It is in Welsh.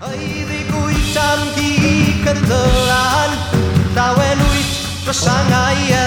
Ei ddigwydd tan hi cyddylan llawen wyt dros angau